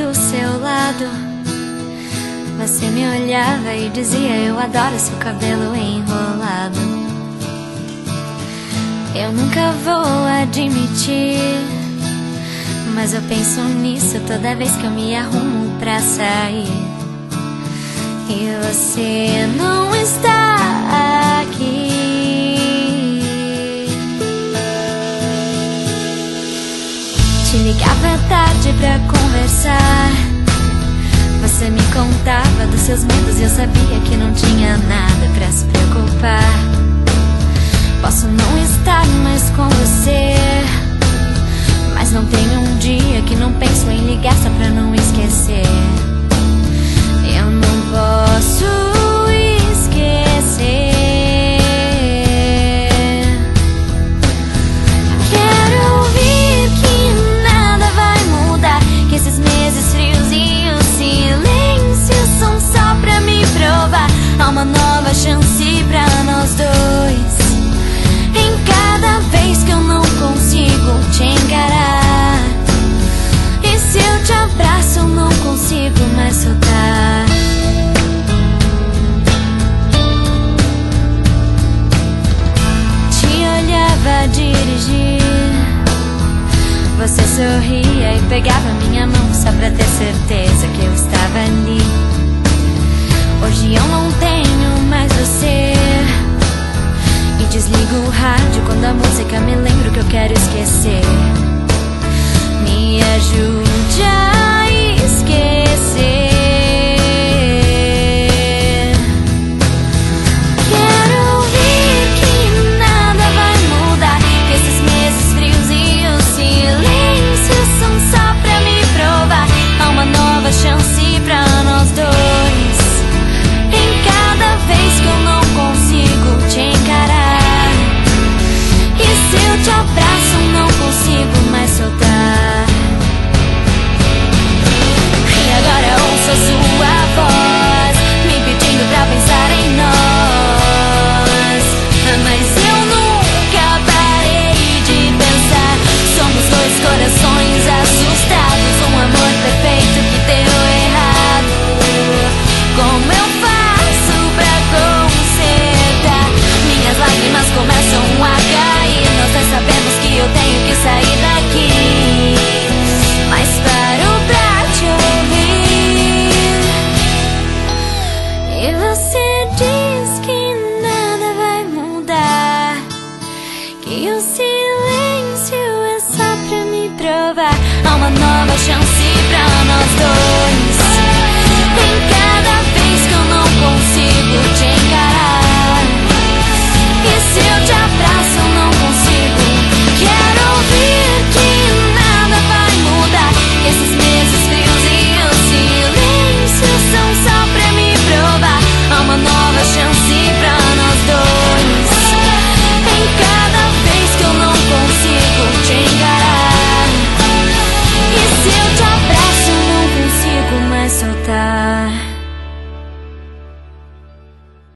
do seu lado. Você me olhava e dizia: eu adoro seu cabelo enrolado. Eu nunca vou admitir, mas eu penso nisso toda vez que eu me arrumo pra sair. E você não está aqui. Te ligava à tarde pra conversar. Você me contava dos seus medos e eu sabia que não tinha nada pra se preocupar. Posso não estar mais com você, mas não tem um dia que não penso em ligar só pra não esquecer. Eu não posso esquecer. Quero ouvir que nada vai mudar, que esses meses frios e o silêncio são só pra me provar. Há uma nova chance pra nós dois. Em cada vez que eu não consigo te encarar, e se eu te abraço eu não consigo mais soltar. Te olhava a dirigir, você sorria e pegava minha mão só pra ter certeza que eu estava ali. Hoje eu não tenho mais você, e desligo o rádio quando a música me lembra o que eu quero esquecer. Me ajuda